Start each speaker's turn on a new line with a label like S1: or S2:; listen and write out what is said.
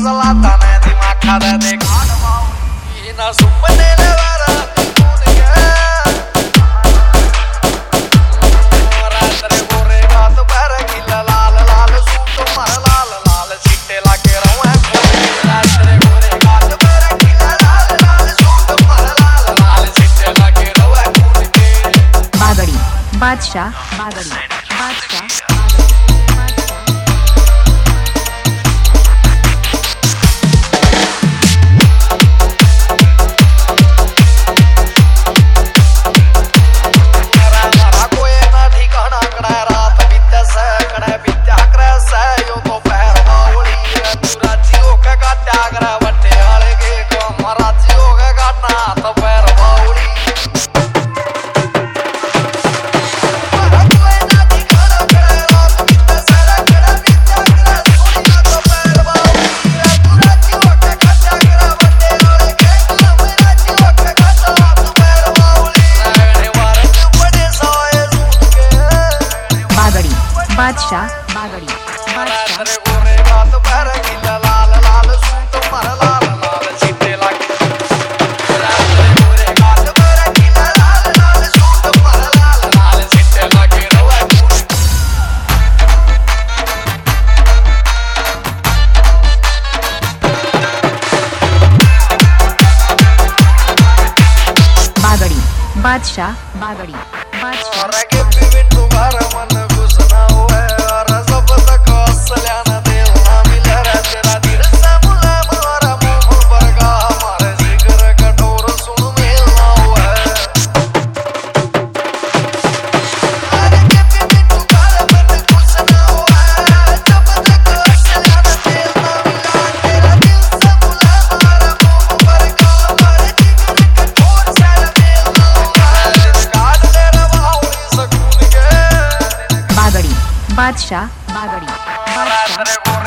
S1: सलाता ने दिमाग खा दे देखा ना सुपने ले वारा रात्रे गोरे गात पर गिला लाल लाल सूट मर लाल लाल चिट्टे लागे रहुए रात्रे गोरे गात पर गिला लाल लाल सूट मर लाल लाल चिट्टे लागे रहुए
S2: बागड़ी बादशाह बागड़ी बादशाह बादशाह बागड़ी
S1: रात्रे गोरे गात पर गिला लाल लाल सूट मर लाल लाल चिट्टे लागे रात्रे गोरे गात पर गिला लाल लाल सूट मर लाल लाल चिट्टे लागे रहुए
S2: बागड़ी बादशाह बागड़ी बादशाह बादशाह बागड़ी बादशाह